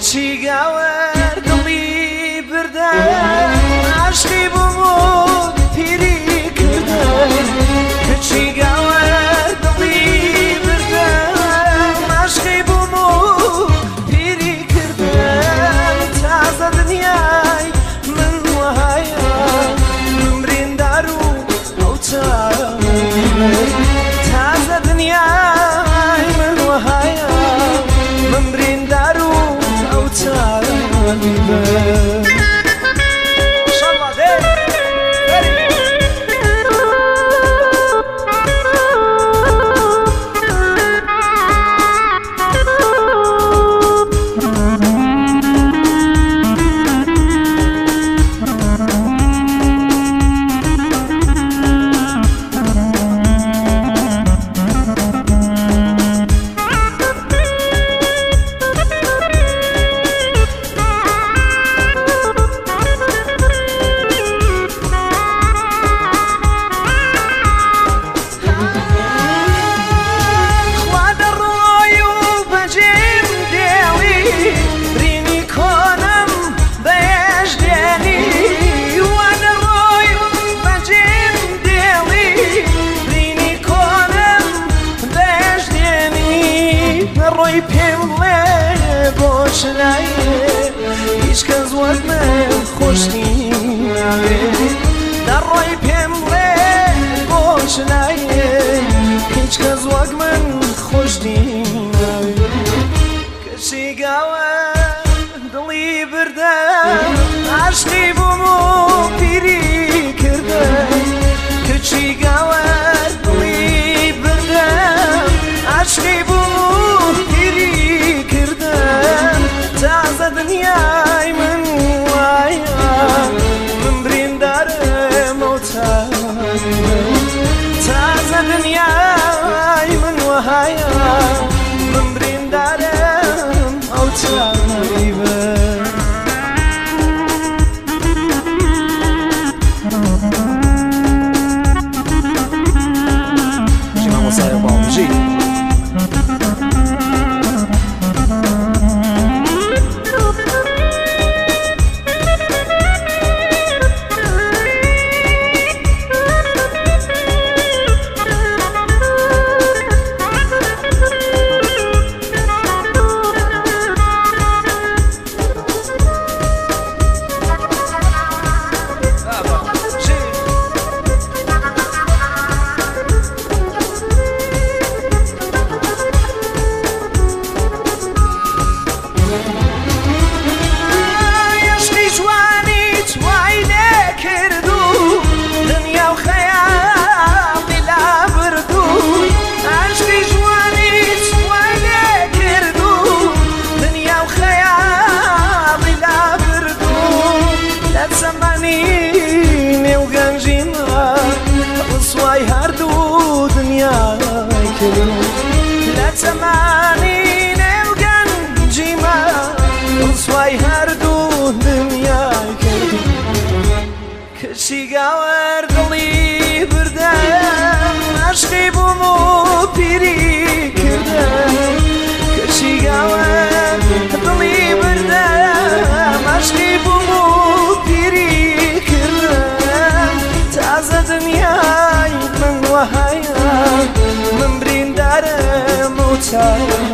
کچی گاور دلی بردن عشقی بمود پیری کردن کچی گاور دلی بردن عشقی بمود پیری کردن تازه دنیای من وهایا نمرین دارو او تازه دنیای من وهایا نمرین دارو او روی پمله باش نایه هیچ کس وقت من خوش نیاره در روی پمله باش نایه هیچ کس وقت من خوش نیاره کسی گاوه دلی بردن عشقی بمو پیری کردن کسی گاوه دلی بردن عشقی بمو تازه دنیای من وایا من برین دارم او تازه دنیای من وایا من برین دارم او لا تماني نوقن جيما وصواي هردو دنيا كشي قاور دلي بردان عشقي بمو بيري كردان كشي قاور دلي بردان عشقي بمو بيري كردان تازه دنياي من وهايا من برين دارم وتعالى